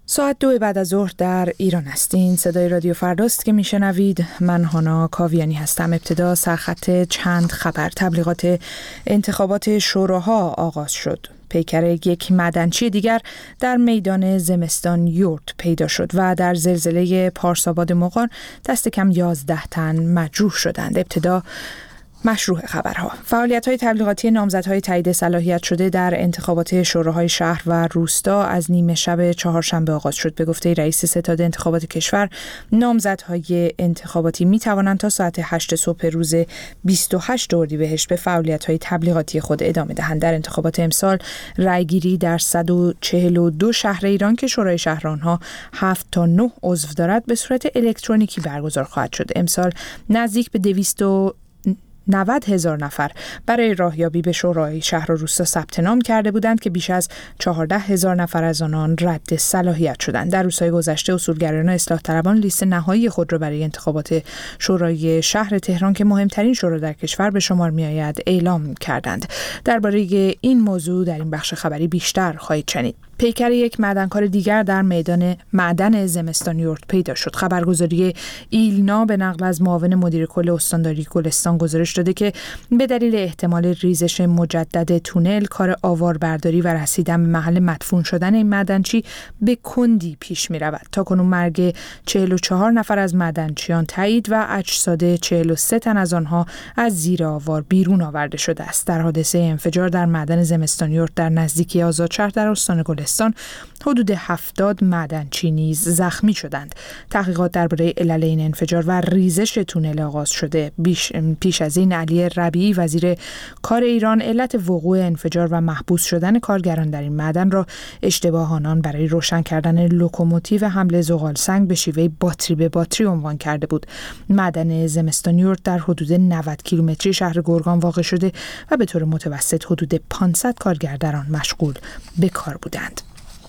ساعت 2 بعد از ظهر در ایران هستین. صدای رادیو فرداست که میشنوید. من هانا کاویانی هستم. ابتدا سرخط چند خبر. تبلیغات انتخابات شوراها آغاز شد. پیکر یک معدنچی دیگر در میدان زمستان یورت پیدا شد و در زلزله پارساباد مغان دست کم 11 تن مجروح شدند. ابتدا مشروع خبرها. فعالیت‌های تبلیغاتی نامزدهای تایید صلاحیت شده در انتخابات شوراهای شهر و روستا از نیمه شب چهارشنبه آغاز شد. به گفته رئیس ستاد انتخابات کشور، نامزدهای انتخاباتی می‌توانند تا ساعت 8 صبح روز 28 اردیبهشت به فعالیت‌های تبلیغاتی خود ادامه دهند. در انتخابات امسال رأیگیری در 142 شهر ایران که شورای شهر آنها 7 تا 9 عضو دارد به صورت الکترونیکی برگزار خواهد شد. امسال نزدیک به 290,000 نفر برای راهیابی به شورای شهر و روستا ثبت نام کرده بودند که بیش از 14,000 نفر از آنان رد صلاحیت شدند. در روزهای گذشته اصولگرایان و اصلاح طلبان لیست نهایی خود را برای انتخابات شورای شهر تهران که مهمترین شورا در کشور به شمار می‌آید اعلام کردند. درباره این موضوع در این بخش خبری بیشتر خواهید شنید. پیکر یک معدنکار دیگر در میدان معدن زمستان یورت پیدا شد. خبرگزاری ایلنا به نقل از معاون مدیر کل استانداری گلستان گزارش داده که به دلیل احتمال ریزش مجدد تونل، کار آواربرداری و رسیدن به محل مدفون شدن این معدنچی به کندی پیش می رود. تاکنون مرگ 44 نفر از معدنچیان تایید و اجساد 43 تن از آنها از زیر آوار بیرون آورده شده است. در حادثه انفجار در معدن زمستان یورت در نزدیکی آزادشهر در استان گلستان حدود 70 معدنچی نیز زخمی شدند. تحقیقات درباره علل این انفجار و ریزش تونل آغاز شده. پیش از این علی ربیعی وزیر کار ایران علت وقوع انفجار و محبوس شدن کارگران در این معدن را اشتباه آنان برای روشن کردن لوکوموتیو حمل زغال سنگ به شیوه باتری به باتری عنوان کرده بود. معدن زمستان یورت در حدود 90 کیلومتری شهر گرگان واقع شده و به طور متوسط حدود 500 کارگر در آن مشغول به کار بودند.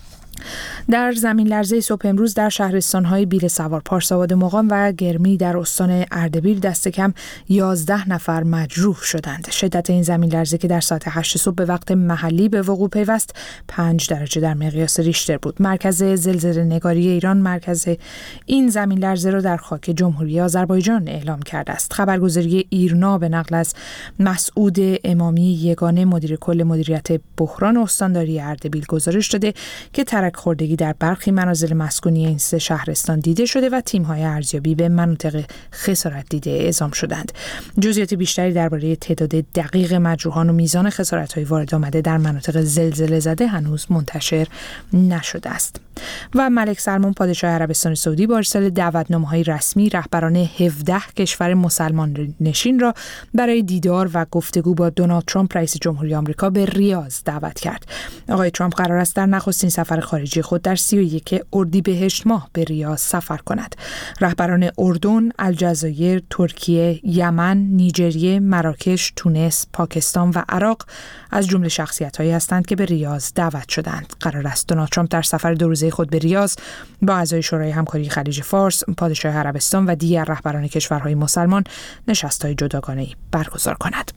در زمین لرزه صبح امروز در شهرستان‌های بیل سوار، پارساباد مغان و گرمی در استان اردبیل دست کم 11 نفر مجروح شدند. شدت این زمین لرزه که در ساعت 8 صبح به وقت محلی به وقوع پیوست 5 درجه در مقیاس ریشتر بود. مرکز زلزله نگاری ایران مرکز این زمین لرزه را در خاک جمهوری آذربایجان اعلام کرده است. خبرگزاری ایرنا به نقل از مسعود امامی یگانه مدیر کل مدیریت بحران استانداری اردبیل گزارش داده که خوردگی در برخی منازل مسکونی این سه شهرستان دیده شده و تیم‌های ارزیابی به مناطق خسارت دیده اعزام شدند. جزئیات بیشتری درباره تعداد دقیق مجروحان و میزان خسارت‌های وارد آمده در مناطق زلزله زده هنوز منتشر نشده است. و ملک سلمان پادشاه عربستان سعودی با ارسال دعوتنامه‌های رسمی رهبران 17 کشور مسلمان نشین را برای دیدار و گفتگو با دونالد ترامپ رئیس جمهوری آمریکا به ریاض دعوت کرد. آقای ترامپ قرار است در نخستین سفر خارجی خود در 31 اردیبهشت ماه به ریاض سفر کند. رهبران اردن، الجزایر، ترکیه، یمن، نیجریه، مراکش، تونس، پاکستان و عراق از جمله شخصیت‌هایی هستند که به ریاض دعوت شدند. قرار است دونالد ترامپ در سفر 2 روزه خود به ریاض با اعضای شورای همکاری خلیج فارس، پادشاه عربستان و دیگر رهبران کشورهای مسلمان نشست‌های جداگانه‌ای برگزار کند.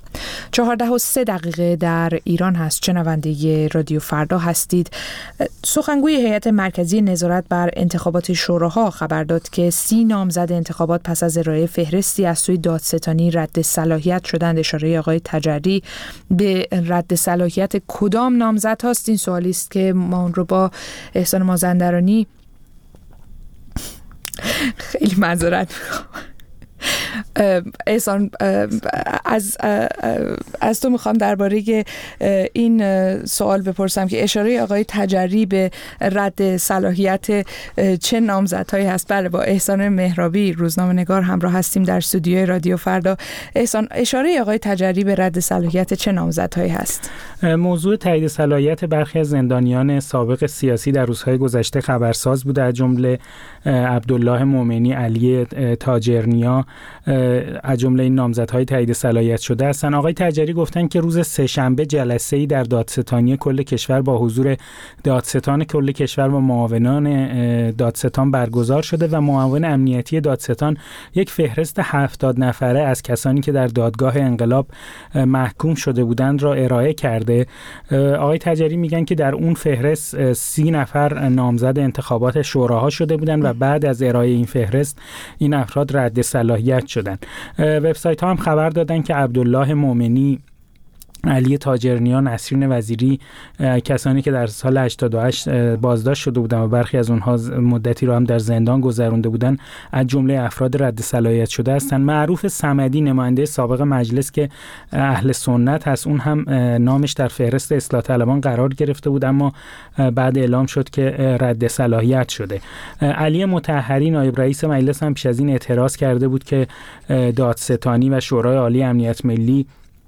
14:03 در ایران هست. شنونده رادیو فردا هستید. سخنگوی هیئت مرکزی نظارت بر انتخابات شوراها خبر داد که 30 نامزد انتخابات پس از ارائه فهرستی از سوی دادستانی رد صلاحیت شدند. اشاره آقای تجری به رد صلاحیت کدام نامزد هاست این سوالی است که ما اون رو با احسان مازندرانی خیلی معذرت میخوام. احسان از تو میخوام درباره این سوال بپرسم که اشاره آقای تجری به رد صلاحیت چه نامزدهایی هست. بله، با احسان مهرابی روزنامه‌نگار همراه هستیم در استودیوی رادیو فردا. احسان، اشاره آقای تجری به رد صلاحیت چه نامزدهایی هست؟ موضوع تایید صلاحیت برخی از زندانیان سابق سیاسی در روزهای گذشته خبرساز بوده، از جمله عبدالله مومنی، علی تاجرنیا از جمله این نامزدهای تایید صلاحیت شده هستند. آقای تجری گفتن که روز سه‌شنبه جلسه‌ای در دادستانی کل کشور با حضور دادستان کل کشور و معاونان دادستان برگزار شده و معاون امنیتی دادستان یک فهرست 70 نفره از کسانی که در دادگاه انقلاب محکوم شده بودند را ارائه کرده. آقای تجری میگن که در اون فهرست 30 نفر نامزد انتخابات شوراها شده بودند و بعد از ارائه این فهرست این افراد رد صلاحیت شدند. وبسایت ها هم خبر دادن که عبدالله مومنی، علی تاجرنیا، نسرین وزیری، کسانی که در سال 88 بازداشت شده بودند و برخی از اونها مدتی رو هم در زندان گذرونده بودند از جمله افراد رد صلاحیت شده هستند. معروف صمدی، نماینده سابق مجلس که اهل سنت هست، اون هم نامش در فهرست اصلاح طلبان قرار گرفته بود اما بعد اعلام شد که رد صلاحیت شده. علی مطهری، نایب رئیس مجلس، هم پیش از این اعتراض کرده بود که دادستانی و شورای عالی امنیت ملی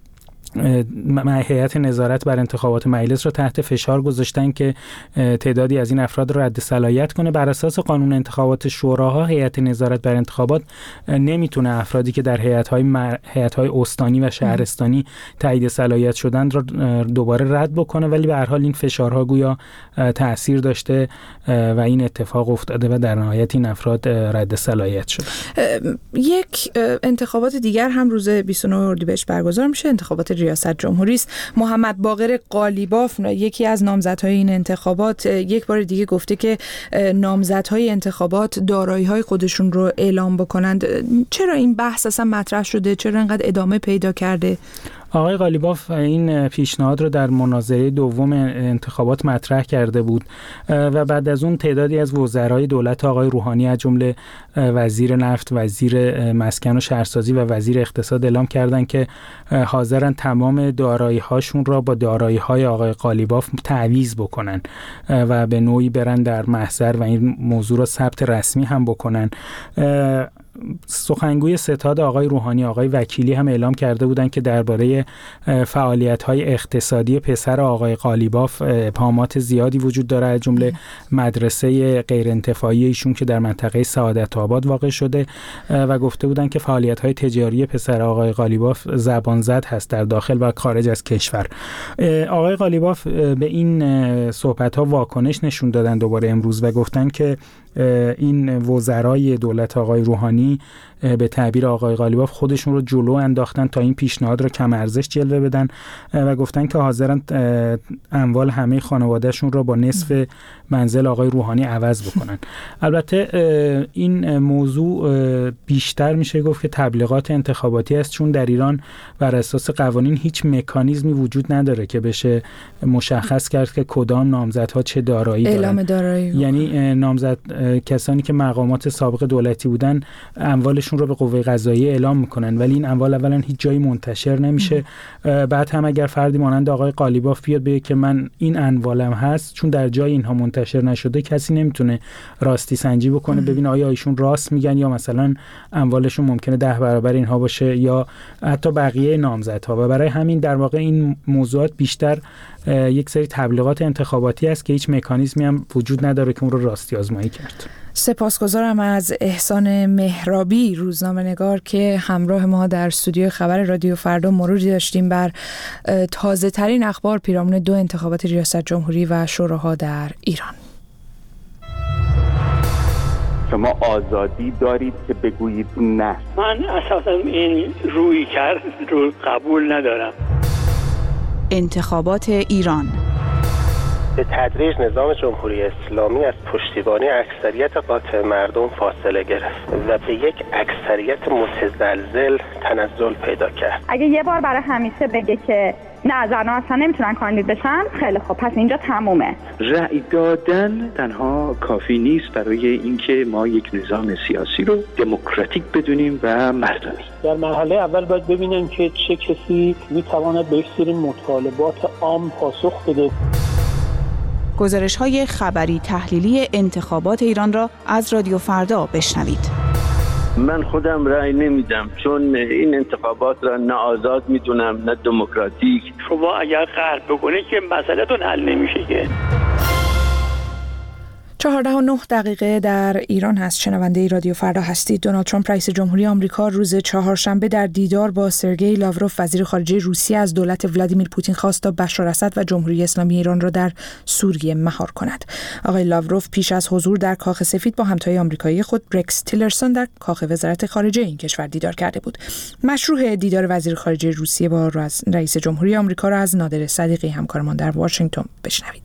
هیئت نظارت بر انتخابات مجلس را تحت فشار گذاشتن که تعدادی از این افراد را رد صلاحیت کنه. بر اساس قانون انتخابات شوراها هیئت نظارت بر انتخابات نمیتونه افرادی که در هیئت‌های استانی و شهرستانی تایید صلاحیت شدند را دوباره رد بکنه، ولی به هر حال این فشارها گویا تأثیر داشته و این اتفاق افتاده و در نهایت این افراد رد صلاحیت شدند. یک انتخابات دیگر هم روز 29 اردیبهشت برگزار میشه، انتخابات ریاست جمهوری است. محمد باقر قالیباف، یکی از نامزدهای این انتخابات، یک بار دیگه گفته که نامزدهای انتخابات دارایی‌های خودشون رو اعلام بکنند. چرا این بحث اصلا مطرح شده؟ چرا اینقدر ادامه پیدا کرده؟ آقای قالیباف این پیشنهاد رو در مناظره دوم انتخابات مطرح کرده بود و بعد از اون تعدادی از وزرای دولت آقای روحانی از جمله وزیر نفت، وزیر مسکن و شهرسازی و وزیر اقتصاد اعلام کردند که حاضرن تمام دارایی‌هاشون را با دارایی‌های آقای قالیباف تعویض بکنن و به نوعی برن در محضر و این موضوع را ثبت رسمی هم بکنن. سخنگوی ستاد آقای روحانی، آقای وکیلی، هم اعلام کرده بودند که درباره فعالیت‌های اقتصادی پسر آقای قالیباف ابهامات زیادی وجود داره، از جمله مدرسه غیرانتفاعی ایشون که در منطقه سعادت آباد واقع شده و گفته بودند که فعالیت‌های تجاری پسر آقای قالیباف زبانزد هست در داخل و خارج از کشور. آقای قالیباف به این صحبت‌ها واکنش نشون دادن دوباره امروز و گفتن که این وزرای دولت آقای روحانی به تعبیر آقای قالیباف خودشون رو جلو انداختن تا این پیشنهاد رو کم ارزش جلوه بدن و گفتن که حاضرن اموال همه خانوادهشون رو با نصف منزل آقای روحانی عوض بکنن. البته این موضوع بیشتر میشه گفت که تبلیغات انتخاباتی است، چون در ایران بر اساس قوانین هیچ مکانیزمی وجود نداره که بشه مشخص کرد که کدام نامزدها چه دارایی دارن. اعلام دارایی. یعنی نامزد کسانی که مقامات سابق دولتی بودن اموالشون رو به قوه قضاییه اعلام میکنن، ولی این اموال اولا هیچ جایی منتشر نمیشه. بعد هم اگر فردی مانند آقای قالیباف بیاد بگه که من این اموالم هست، چون در جای اینها منتشر نشده کسی نمیتونه راستی سنجی بکنه ببینه آیا ایشون راست میگن یا مثلا اموالشون ممکنه 10 برابر اینها باشه یا حتی بقیه نامزدها. و برای همین در واقع این موضوعات بیشتر یک سری تبلیغات انتخاباتی است که هیچ مکانیزمی هم وجود نداره که اون رو راستی آزمایی کرد. سپاسگزارم از احسان مهرابی، روزنامه‌نگار، که همراه ما در استودیو خبر رادیو فردا مروری داشتیم بر تازه ترین اخبار پیرامون 2 انتخابات ریاست جمهوری و شوراها در ایران. شما آزادی دارید که بگویید نه. من اساسا این روی کرد رو قبول ندارم. انتخابات ایران به تدریج نظام جمهوری اسلامی از پشتیبانی اکثریت قاطع مردم فاصله گرفت و به یک اکثریت متزلزل تنزل پیدا کرد. اگه یه بار برای همیشه بگه که نه زن‌ها اصلا نمیتونن کاندید بشن، خیلی خب پس اینجا تمومه. رأی دادن تنها کافی نیست برای اینکه ما یک نظام سیاسی رو دموکراتیک بدونیم و مردمی. در مرحله اول باید ببینیم که چه کسی میتواند به یک سری مطالبات عام پاسخ بده. گزارش‌های خبری تحلیلی انتخابات ایران را از رادیو فردا بشنوید. من خودم رأی نمیدم چون این انتخابات را نه آزاد میدونم نه دموکراتیک. شما اگر قهر بکنید که مسئله‌تون حل نمیشه که. 4:09 در ایران هست. شنونده رادیو فردا هستید. دونالد ترامپ رئیس جمهوری آمریکا روز چهارشنبه در دیدار با سرگئی لاوروف وزیر خارجه روسیه از دولت ولادیمیر پوتین خواست تا بشار اسد و جمهوری اسلامی ایران را در سوریه مهار کند. آقای لاوروف پیش از حضور در کاخ سفید با همتای آمریکایی خود رکس تیلرسون در کاخ وزارت خارجه این کشور دیدار کرده بود. مشروع دیدار وزیر خارجه روسیه با رئیس جمهوری آمریکا را از نادر صدیقی همکارمان در واشنگتن بشنوید.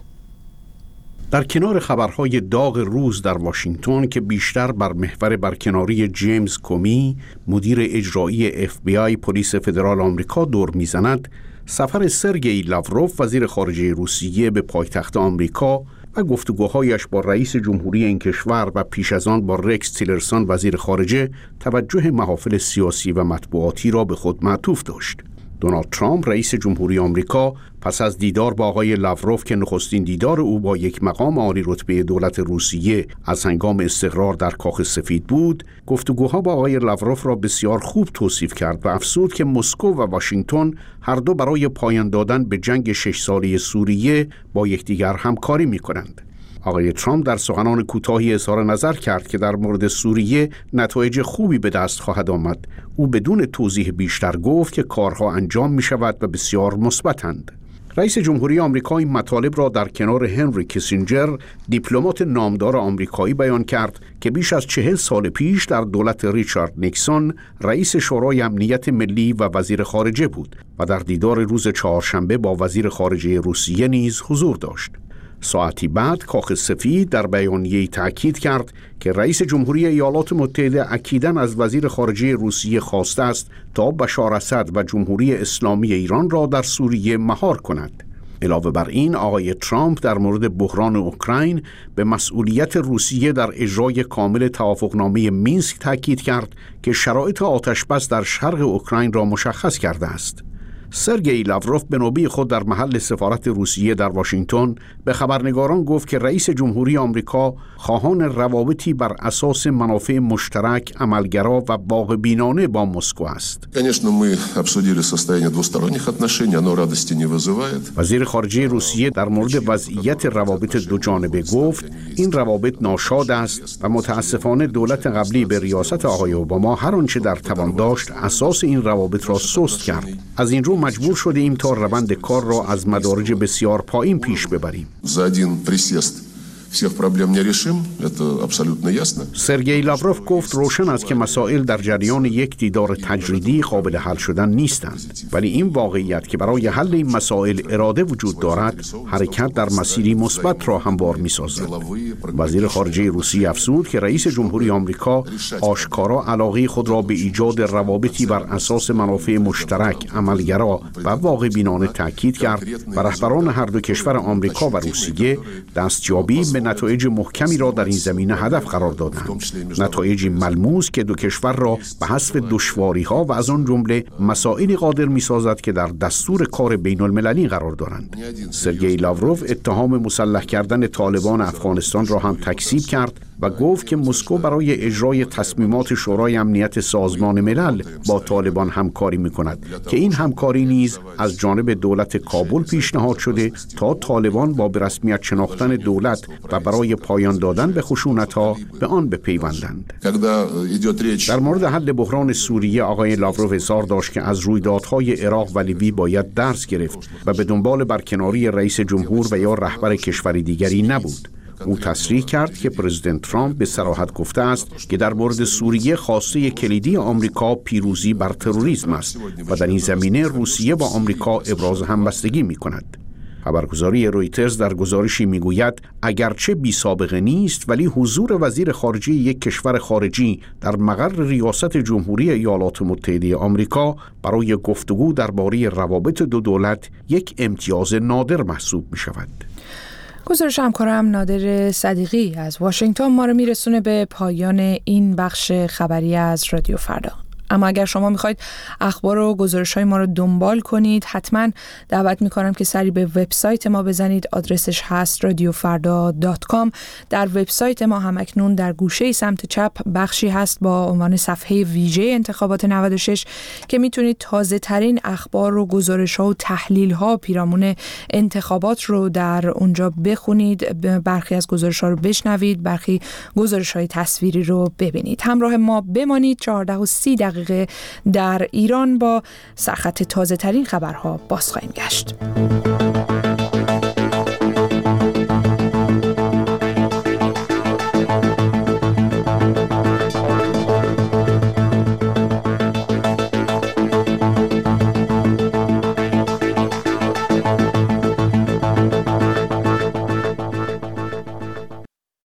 در کنار خبرهای داغ روز در واشنگتن که بیشتر بر محور برکناری جیمز کومی مدیر اجرایی FBI پلیس فدرال آمریکا دور میزند، سفر سرگئی لاوروف وزیر خارجه روسیه به پایتخت آمریکا و گفتگوهایش با رئیس جمهوری این کشور و پیش از آن با رکس تیلرسون وزیر خارجه توجه محافل سیاسی و مطبوعاتی را به خود معطوف داشت. دونالد ترامپ رئیس جمهوری آمریکا پس از دیدار با آقای لاوروف که نخستین دیدار او با یک مقام عالی رتبه دولت روسیه از هنگام استقرار در کاخ سفید بود، گفتگوها با آقای لاوروف را بسیار خوب توصیف کرد و افزود که مسکو و واشنگتن هر دو برای پایان دادن به جنگ 6 ساله سوریه با یکدیگر همکاری می‌کنند. آقای ترامپ در سخنان کوتاهی اظهار نظر کرد که در مورد سوریه نتایج خوبی به دست خواهد آمد. او بدون توضیح بیشتر گفت که کارها انجام می شود و بسیار مثبتند. رئیس جمهوری آمریکا این مطالب را در کنار هنری کیسینجر، دیپلمات نامدار آمریکایی بیان کرد که بیش از 40 سال پیش در دولت ریچارد نیکسون رئیس شورای امنیت ملی و وزیر خارجه بود و در دیدار روز چهارشنبه با وزیر خارجه روسیه نیز حضور داشت. ساعتی بعد کاخ سفید در بیانیه‌ای تأکید کرد که رئیس جمهوری ایالات متحده اکیداً از وزیر خارجه روسیه خواسته است تا بشار اسد و جمهوری اسلامی ایران را در سوریه مهار کند. علاوه بر این آقای ترامپ در مورد بحران اوکراین به مسئولیت روسیه در اجرای کامل توافقنامه مینسک تأکید کرد که شرایط آتش‌بس در شرق اوکراین را مشخص کرده است. سرگئی لاوروف به نوبه خود در محل سفارت روسیه در واشنگتن به خبرنگاران گفت که رئیس جمهوری آمریکا خواهان روابطی بر اساس منافع مشترک، عملگرا و واقع‌بینانه با مسکو است. وزیر خارجه روسیه در مورد وضعیت روابط دوجانبه گفت این روابط ناشاد است و متاسفانه دولت قبلی به ریاست آقای اوباما هر آنچه در توان داشت اساس این روابط را سست کرد. از این رو مجبور شدیم تا روند کار را از مدارج بسیار پایین پیش ببریم. سرگئی لاوروف گفت روشن است که مسائل در جریان یک دیدار تجریدی قابل حل شدن نیستند، ولی این واقعیت که برای حل این مسائل اراده وجود دارد حرکت در مسیری مثبت را هموار می‌سازد. وزیر خارجه روسیه افزود که رئیس جمهوری آمریکا آشکارا علاقه خود را به ایجاد روابطی بر اساس منافع مشترک، عملگرا و واقع‌بینانه تاکید کرد و رهبران هر دو کشور آمریکا و روسیه دستیابی به نتایج محکمی را در این زمینه هدف قرار دادند. نتایجی ملموس که دو کشور را به حذف دشواری‌ها و از آن جمله مسائلی قادر می‌سازد که در دستور کار بین‌المللی قرار دارند. سرگئی لاوروف اتهام مسلح کردن طالبان افغانستان را هم تکذیب کرد و گفت که مسکو برای اجرای تصمیمات شورای امنیت سازمان ملل با طالبان همکاری می‌کند که این همکاری نیز از جانب دولت کابل پیشنهاد شده تا طالبان با به رسمیت شناختن دولت و برای پایان دادن به خشونت‌ها به آن بپیوندند. در مورد حل بحران سوریه آقای لاوروف اظهار داشت که از رویدادهای عراق و لیبی باید درس گرفت و به دنبال برکناری رئیس جمهور و یا رهبر کشور دیگری نبود. او تصریح کرد که پرزیدنت ترامپ به صراحت گفته است که در مورد سوریه خواسته کلیدی آمریکا پیروزی بر تروریسم است و در این زمینه روسیه با آمریکا ابراز همبستگی می‌کند. خبرگزاری رویترز در گزارشی میگوید اگرچه بی سابقه نیست ولی حضور وزیر خارجه یک کشور خارجی در مقر ریاست جمهوری ایالات متحده آمریکا برای گفتگو درباره روابط دو دولت یک امتیاز نادر محسوب می شود. گزارش همکارم نادر صدیقی از واشنگتن ما رو میرسونه به پایان این بخش خبری از رادیو فردا. اما اگر شما میخواید اخبار و گزارش‌های ما رو دنبال کنید، حتما دعوت میکنم که سری به وبسایت ما بزنید. آدرسش هست radiofarda.com. در وبسایت ما همکنون در گوشه سمت چپ بخشی هست با عنوان صفحه ویژه انتخابات 96 که میتونید تازه ترین اخبار و گزارش‌ها و تحلیل‌ها پیرامون انتخابات رو در اونجا بخونید، برخی از گزارش‌ها رو بشنوید، برخی گزارش‌های تصویری رو ببینید. همراه ما بمانید. 14:30 دقیقه در ایران با سرخط تازه ترین خبرها باز خواهیم گشت.